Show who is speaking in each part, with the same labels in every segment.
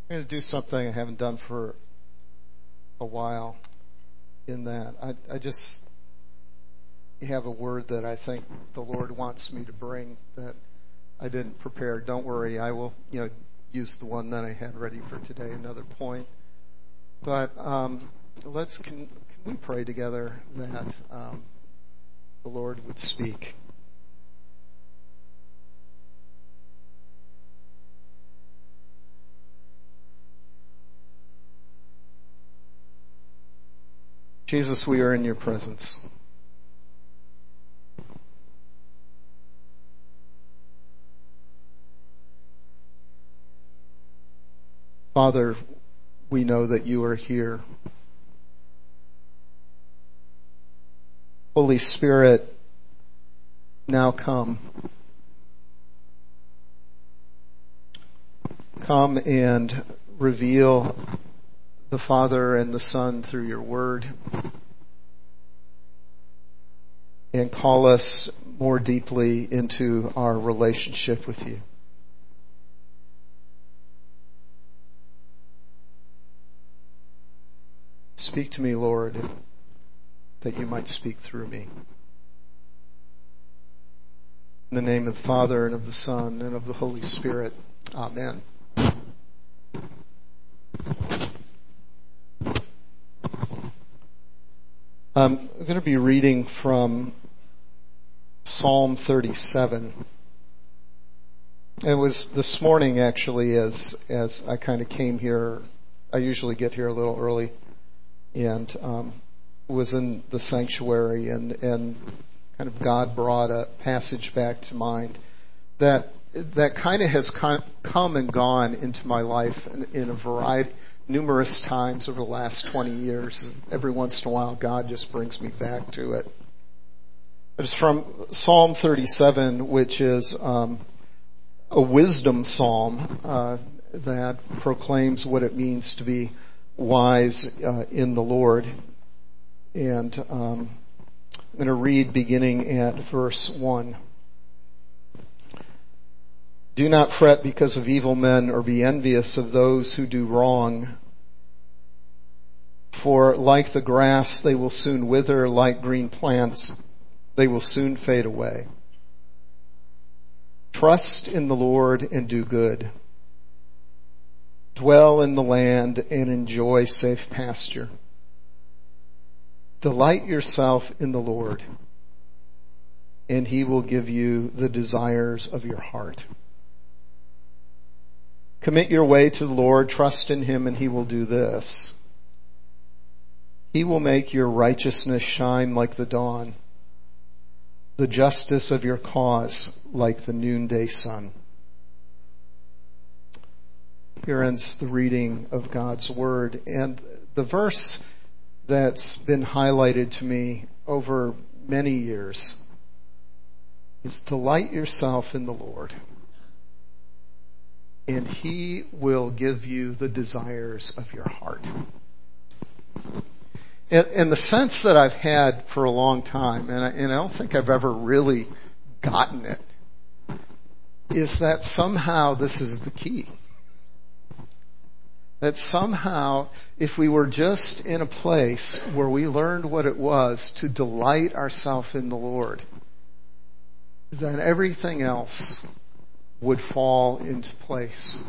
Speaker 1: I'm going to do something I haven't done for a while in that. I just have a word that I think the Lord wants me to bring that I didn't prepare. Don't worry, I will use the one that I had ready for today, another point. But can we pray together that the Lord would speak? Jesus, we are in your presence. Father, we know that you are here. Holy Spirit, now come. Come and reveal the Father and the Son through your word, and call us more deeply into our relationship with you. Speak to me, Lord, that you might speak through me. In the name of the Father, and of the Son, and of the Holy Spirit. Amen. I'm going to be reading from Psalm 37. It was this morning, actually, as I kind of came here. I usually get here a little early, and was in the sanctuary, and kind of God brought a passage back to mind that kind of has come and gone into my life in a variety, numerous times over the last 20 years. Every once in a while, God just brings me back to it. It's from Psalm 37, which is a wisdom psalm that proclaims what it means to be wise in the Lord. And I'm going to read beginning at verse 1. Do not fret because of evil men, or be envious of those who do wrong. For like the grass, they will soon wither, like green plants, they will soon fade away. Trust in the Lord and do good. Dwell in the land and enjoy safe pasture. Delight yourself in the Lord, and He will give you the desires of your heart. Commit your way to the Lord, trust in Him, and He will do this. He will make your righteousness shine like the dawn, the justice of your cause like the noonday sun. Here ends the reading of God's Word. And the verse that's been highlighted to me over many years is delight yourself in the Lord, and He will give you the desires of your heart. And the sense that I've had for a long time, and I don't think I've ever really gotten it, is that somehow this is the key. That somehow, if we were just in a place where we learned what it was to delight ourselves in the Lord, then everything else would fall into place.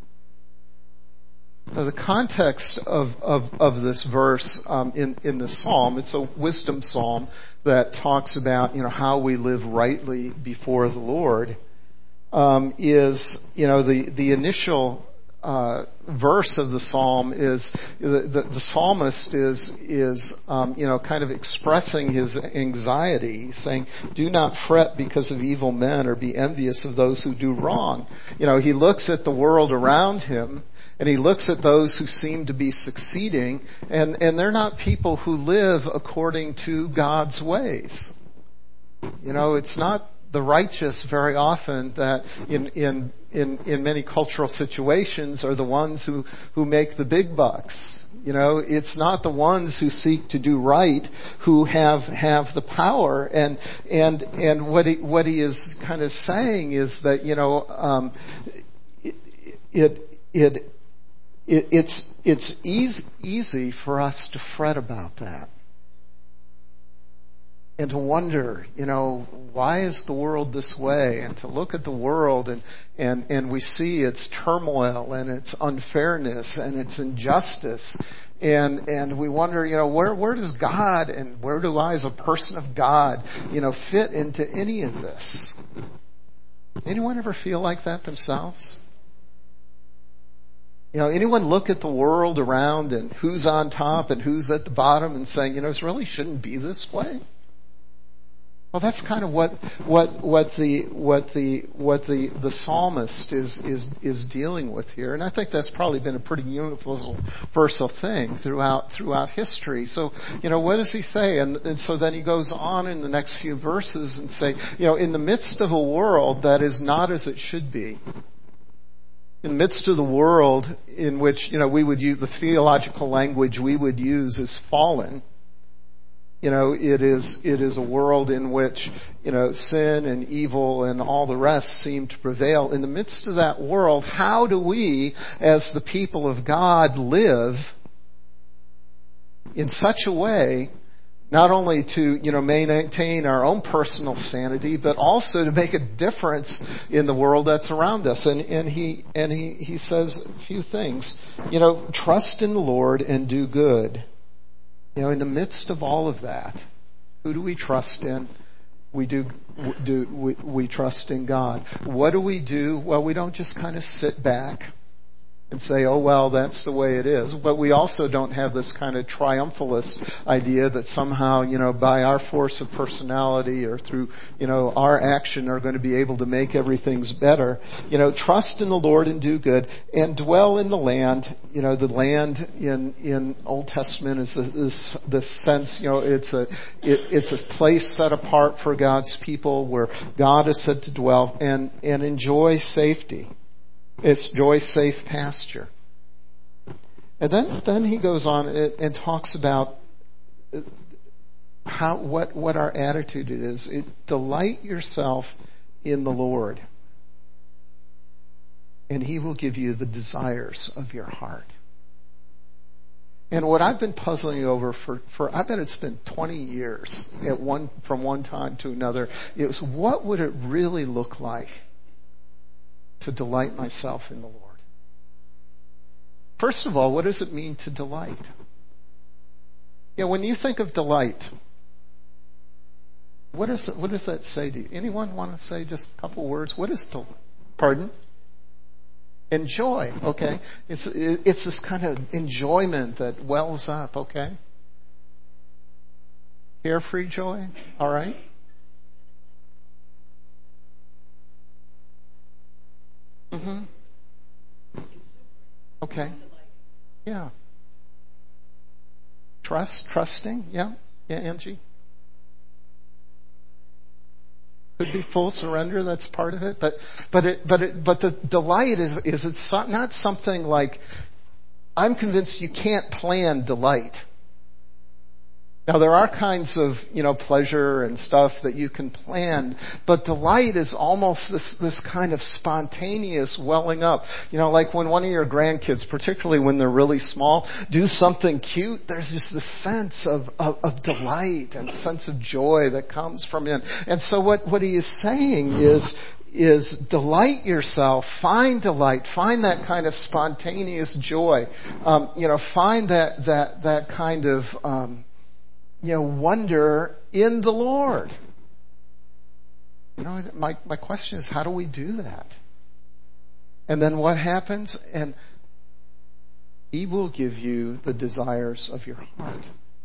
Speaker 1: Now, the context of this verse in the psalm, it's a wisdom psalm that talks about how we live rightly before the Lord. Is the initial verse of the psalm is the psalmist is kind of expressing his anxiety. He's saying, "Do not fret because of evil men, or be envious of those who do wrong." He looks at the world around him, and he looks at those who seem to be succeeding, and they're not people who live according to God's ways. It's not the righteous very often that in many cultural situations are the ones who make the big bucks. It's not the ones who seek to do right who have the power. And what he is kind of saying is that it's easy for us to fret about that. And to wonder, why is the world this way? And to look at the world and we see its turmoil and its unfairness and its injustice. And we wonder, where does God and where do I as a person of God, fit into any of this? Anyone ever feel like that themselves? Anyone look at the world around and who's on top and who's at the bottom and saying, it really shouldn't be this way? Well, that's kind of what the psalmist is dealing with here, and I think that's probably been a pretty universal thing throughout history. So, what does he say? And so then he goes on in the next few verses and say, in the midst of a world that is not as it should be, in the midst of the world in which we would use the theological language we would use is fallen. It is a world in which, sin and evil and all the rest seem to prevail. In the midst of that world, how do we, as the people of God, live in such a way, not only to, maintain our own personal sanity, but also to make a difference in the world that's around us? And he says a few things. Trust in the Lord and do good. In the midst of all of that, who do we trust in? We trust in God. What do we do? Well, we don't just kind of sit back and say, oh, well, that's the way it is. But we also don't have this kind of triumphalist idea that somehow, by our force of personality or through, our action are going to be able to make everything's better. Trust in the Lord and do good and dwell in the land. The land in Old Testament is this sense, it's a place set apart for God's people where God is said to dwell and enjoy safety. It's joy, safe pasture. And then he goes on and talks about what our attitude is. Delight yourself in the Lord, and He will give you the desires of your heart. And what I've been puzzling over for I bet it's been 20 years from one time to another is what would it really look like to delight myself in the Lord? First of all, what does it mean to delight? When you think of delight, what does that say to you? Anyone want to say just a couple words? What is delight? Pardon? Enjoy. Okay, it's this kind of enjoyment that wells up. Okay, carefree joy. All right. Mm-hmm. Okay. Yeah. Trusting. Yeah. Yeah, Angie. Could be full surrender. That's part of it. But the delight is it's not something like I'm convinced you can't plan delight. Now, there are kinds of, pleasure and stuff that you can plan, but delight is almost this kind of spontaneous welling up. Like when one of your grandkids, particularly when they're really small, do something cute, there's just this sense of delight and sense of joy that comes from it. And so what he is saying is delight yourself, find delight, find that kind of spontaneous joy, find that kind of, wonder in the Lord. My question is, how do we do that? And then what happens? And He will give you the desires of your heart.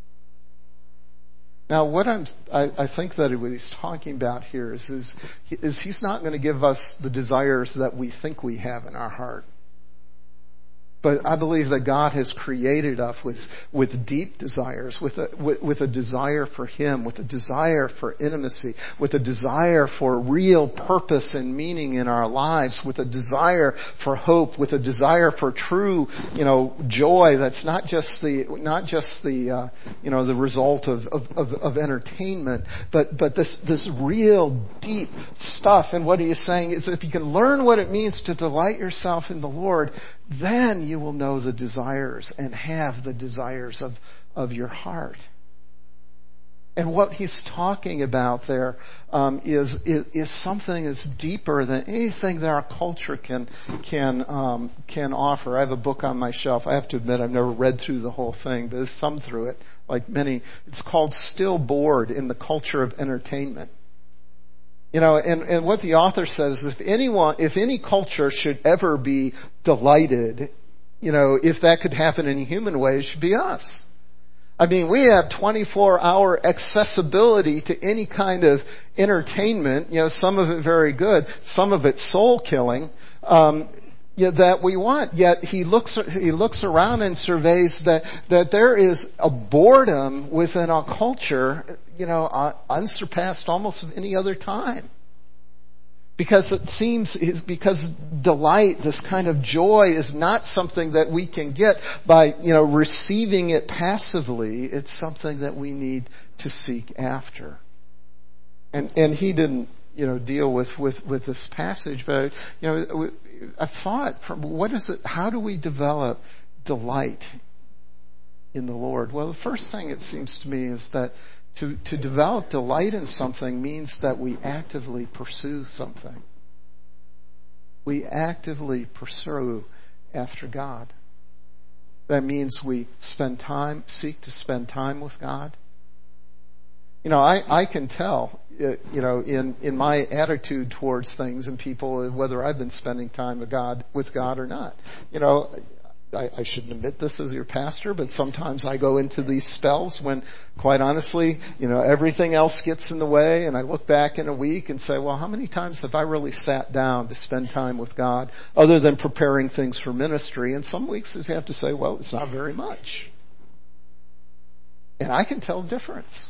Speaker 1: Now, what I think that what he's talking about here is He's not going to give us the desires that we think we have in our heart. But I believe that God has created us with deep desires, with a desire for Him, with a desire for intimacy, with a desire for real purpose and meaning in our lives, with a desire for hope, with a desire for true, joy that's not just the result of entertainment, but this real deep stuff. And what he is saying is, if you can learn what it means to delight yourself in the Lord, then you will know the desires and have the desires of your heart. And what he's talking about there is something that's deeper than anything that our culture can offer. I have a book on my shelf. I have to admit I've never read through the whole thing, but I've thumbed through it like many. It's called Still Bored in the Culture of Entertainment. And what the author says is if any culture should ever be delighted, if that could happen in a human way, it should be us. I mean, we have 24-hour accessibility to any kind of entertainment, some of it very good, some of it soul-killing, that we want. Yet he looks around and surveys that there is a boredom within our culture, unsurpassed almost of any other time. Because because delight, this kind of joy, is not something that we can get by, receiving it passively. It's something that we need to seek after. And he didn't, deal with this passage, but, I thought, how do we develop delight in the Lord? Well, the first thing it seems to me is that to develop delight in something means that we actively pursue something. We actively pursue after God. That means we seek to spend time with God. I can tell, in my attitude towards things and people, whether I've been spending time with God or not. I shouldn't admit this as your pastor, but sometimes I go into these spells when, quite honestly, everything else gets in the way, and I look back in a week and say, well, how many times have I really sat down to spend time with God other than preparing things for ministry? And some weeks you have to say, well, it's not very much. And I can tell the difference.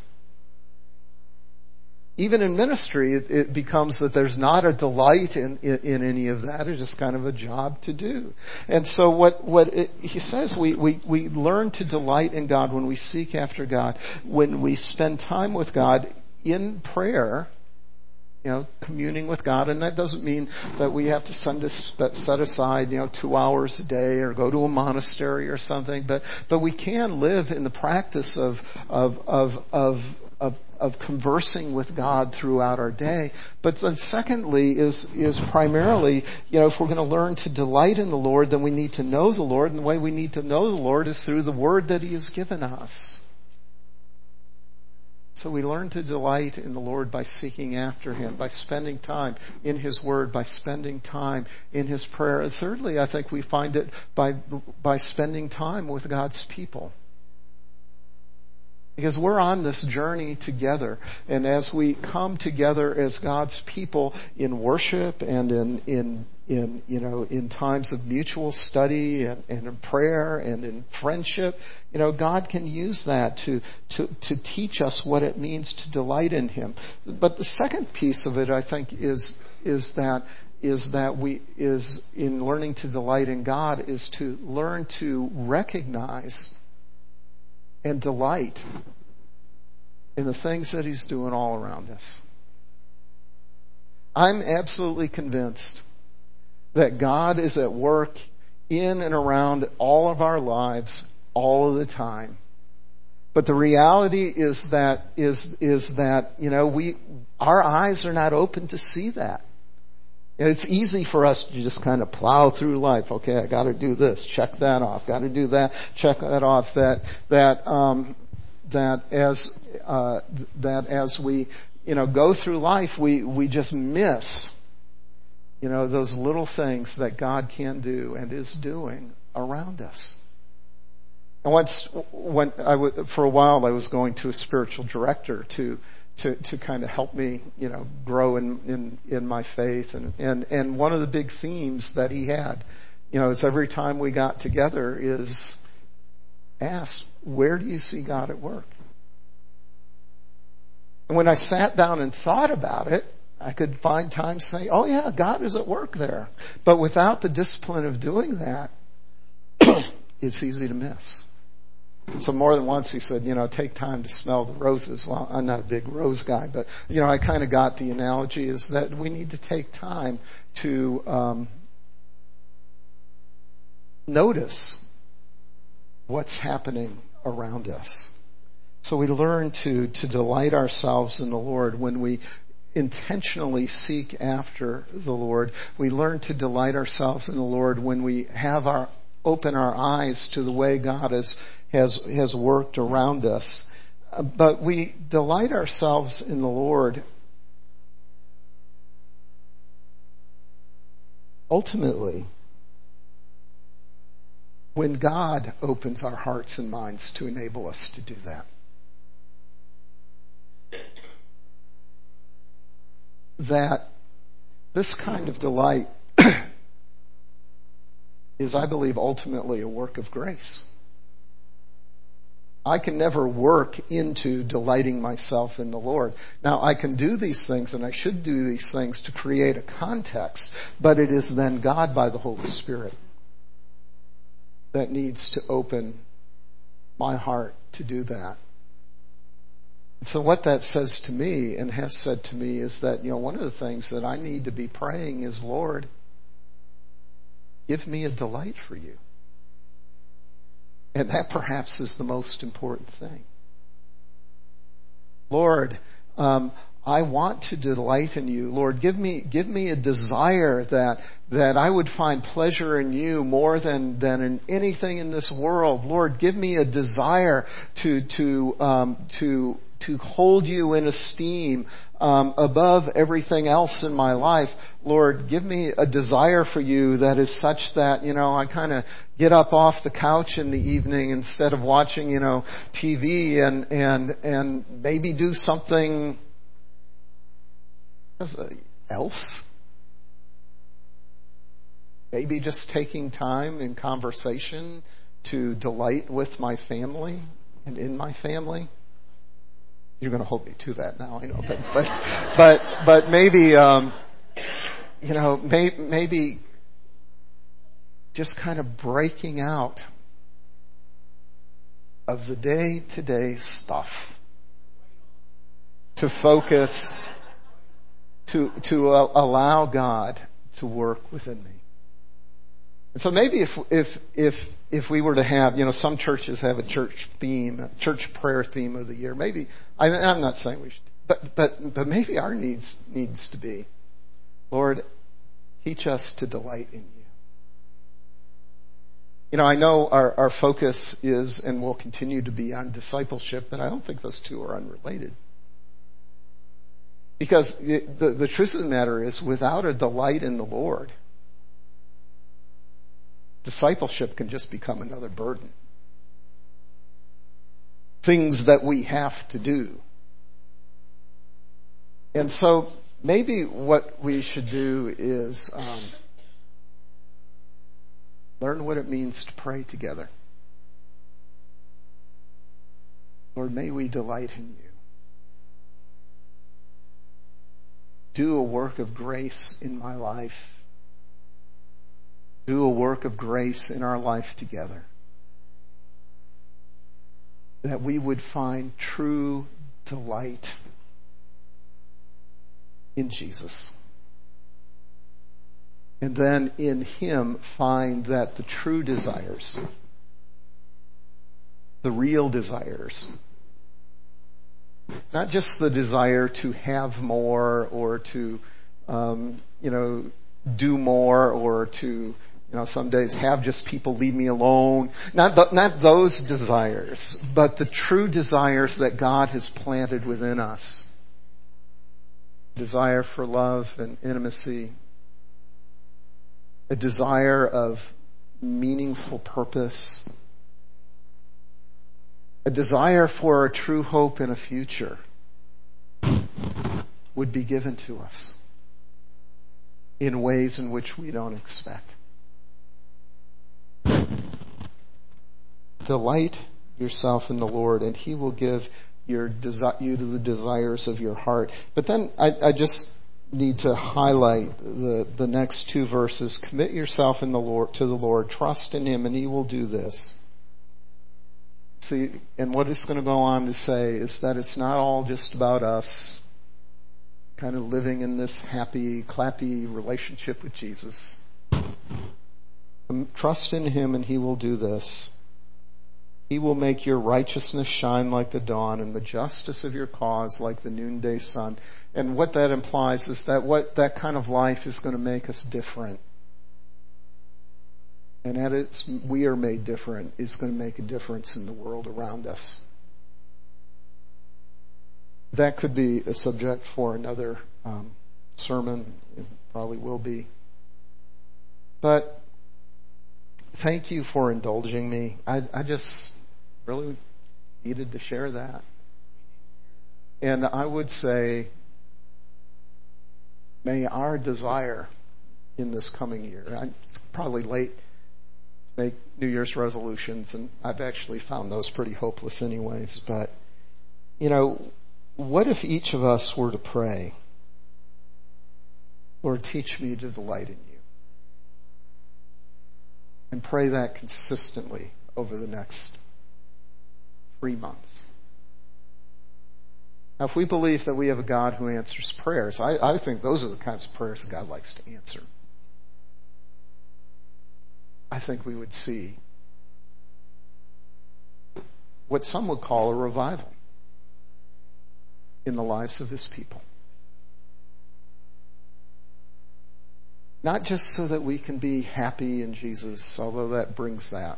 Speaker 1: Even in ministry, it becomes that there's not a delight in any of that. It's just kind of a job to do. And so he says, we learn to delight in God when we seek after God, when we spend time with God in prayer, communing with God. And that doesn't mean that we have to set aside, 2 hours a day or go to a monastery or something. But we can live in the practice of conversing with God throughout our day. But then secondly is primarily, if we're going to learn to delight in the Lord, then we need to know the Lord. And the way we need to know the Lord is through the Word that He has given us. So we learn to delight in the Lord by seeking after Him, by spending time in His Word, by spending time in His prayer. And thirdly, I think we find it by spending time with God's people. Because we're on this journey together. And as we come together as God's people in worship and in times of mutual study and in prayer and in friendship, God can use that to teach us what it means to delight in Him. But the second piece of it, I think, is in learning to delight in God is to learn to recognize and delight in the things that He's doing all around us. I'm absolutely convinced that God is at work in and around all of our lives all of the time. But the reality is that our eyes are not open to see that. It's easy for us to just kind of plow through life. Okay, I got to do this. Check that off. Got to do that. Check that off. That as we go through life, we just miss those little things that God can do and is doing around us. And for a while, I was going to a spiritual director to kind of help me, grow in my faith. And one of the big themes that he had, is every time we got together is ask, where do you see God at work? And when I sat down and thought about it, I could find time to say, oh yeah, God is at work there. But without the discipline of doing that, it's easy to miss. So more than once he said, take time to smell the roses. Well, I'm not a big rose guy, but, I kind of got the analogy is that we need to take time to notice what's happening around us. So we learn to delight ourselves in the Lord when we intentionally seek after the Lord. We learn to delight ourselves in the Lord when we open our eyes to the way God has worked around us. But we delight ourselves in the Lord ultimately when God opens our hearts and minds to enable us to do that. That this kind of delight is, I believe, ultimately a work of grace. I can never work into delighting myself in the Lord. Now, I can do these things, and I should do these things to create a context, but it is then God by the Holy Spirit that needs to open my heart to do that. So what that says to me and has said to me is that, one of the things that I need to be praying is, Lord, give me a delight for you. And that perhaps is the most important thing. Lord, I want to delight in you. Lord, give me a desire that I would find pleasure in you more than in anything in this world. Lord, give me a desire to hold you in esteem above everything else in my life. Lord, give me a desire for you that is such that, I kind of get up off the couch in the evening instead of watching, TV and maybe do something else. Maybe just taking time in conversation to delight with my family and in my family. You're going to hold me to that now, I know, but maybe, maybe just kind of breaking out of the day-to-day stuff to focus, to allow God to work within me. And so maybe if we were to have, some churches have a church prayer theme of the year. Maybe I'm not saying we should, but maybe our needs to be, Lord, teach us to delight in you. I know our focus is and will continue to be on discipleship, but I don't think those two are unrelated. Because the truth of the matter is, without a delight in the Lord, discipleship can just become another burden. Things that we have to do. And so maybe what we should do is learn what it means to pray together. Lord, may we delight in you. Do a work of grace in my life. Do a work of grace in our life together. That we would find true delight in Jesus. And then in Him find that the true desires, the real desires, not just the desire to have more or to, do more or to, some days have just people leave me alone. Not those desires, but the true desires that God has planted within us. Desire for love and intimacy. A desire of meaningful purpose. A desire for a true hope and a future would be given to us in ways in which we don't expect. Delight yourself in the Lord, and He will give you the desires of your heart. But then I just need to highlight the next two verses. Commit yourself to the Lord. Trust in Him, and He will do this. See, and what it's going to go on to say is that it's not all just about us kind of living in this happy, clappy relationship with Jesus. Trust in Him and He will do this. He will make your righteousness shine like the dawn and the justice of your cause like the noonday sun. And what that implies is that that kind of life is going to make us different. And we are made different is going to make a difference in the world around us. That could be a subject for another sermon. It probably will be. But thank you for indulging me. I just really needed to share that. And I would say, may our desire in this coming year, it's probably late to make New Year's resolutions, and I've actually found those pretty hopeless anyways, but, what if each of us were to pray, Lord, teach me to delight in you? And pray that consistently over the next 3 months. Now, if we believe that we have a God who answers prayers, I think those are the kinds of prayers that God likes to answer. I think we would see what some would call a revival in the lives of His people. Not just so that we can be happy in Jesus, although that brings that,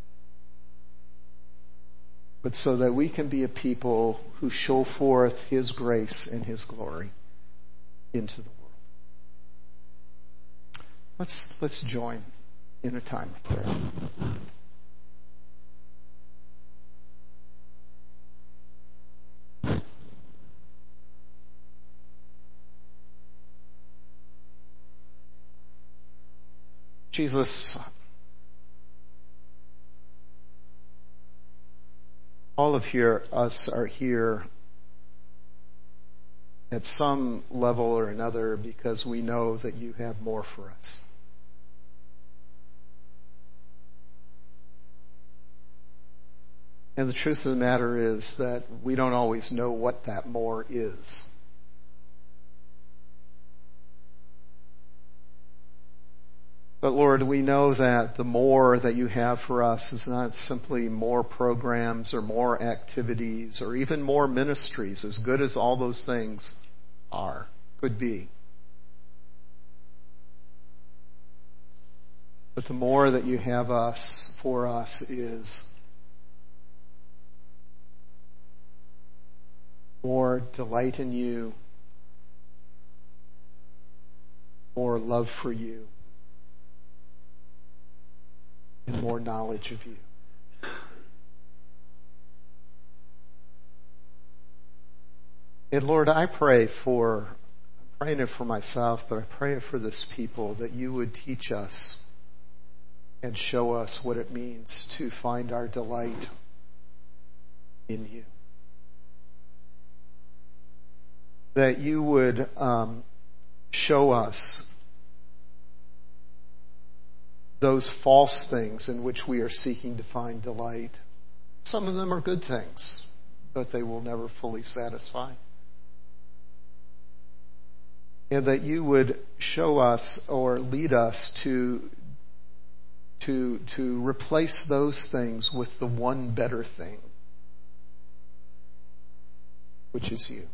Speaker 1: but so that we can be a people who show forth His grace and His glory into the world. Let's join in a time of prayer. Jesus, all of us are here at some level or another because we know that you have more for us. And the truth of the matter is that we don't always know what that more is. But Lord, we know that the more that you have for us is not simply more programs or more activities or even more ministries, as good as all those things could be. But the more that you have for us is more delight in you, more love for you, and more knowledge of you. And Lord, I'm praying it for myself, but I pray it for this people, that you would teach us and show us what it means to find our delight in you. That you would show us those false things in which we are seeking to find delight. Some of them are good things, but they will never fully satisfy. And that you would show us or lead us to replace those things with the one better thing, which is you.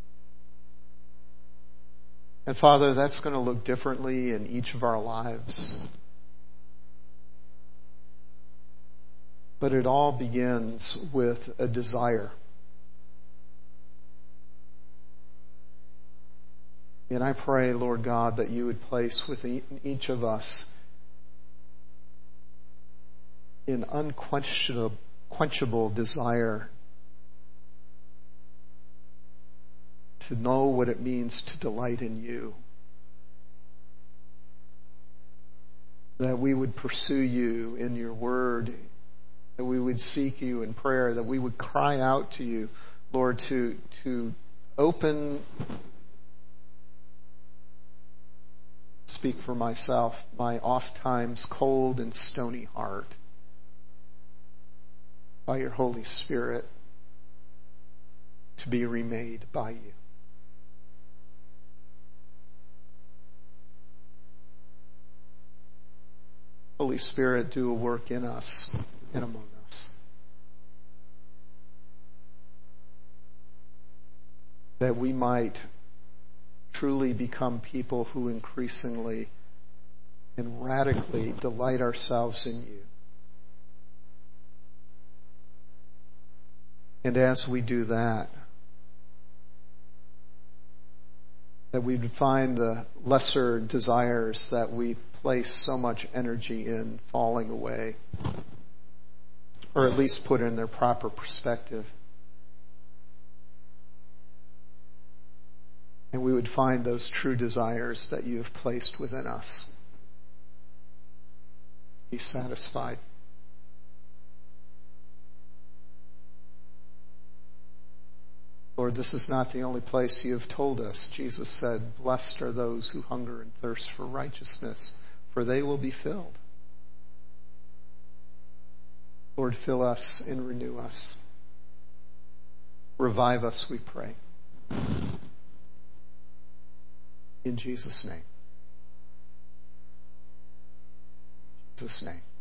Speaker 1: And Father, that's going to look differently in each of our lives. But it all begins with a desire. And I pray, Lord God, that you would place within each of us an unquenchable desire to know what it means to delight in you. That we would pursue you in your word, that we would seek you in prayer, that we would cry out to you, Lord, to open, speak for myself, my oftentimes cold and stony heart by your Holy Spirit to be remade by you. Holy Spirit, do a work in us and among us. That we might truly become people who increasingly and radically delight ourselves in you. And as we do that, that we would find the lesser desires that we place so much energy in falling away, or at least put in their proper perspective. And we would find those true desires that you have placed within us. Be satisfied. Lord, this is not the only place you have told us. Jesus said, "Blessed are those who hunger and thirst for righteousness, for they will be filled." Lord, fill us and renew us. Revive us, we pray. In Jesus' name. In Jesus' name.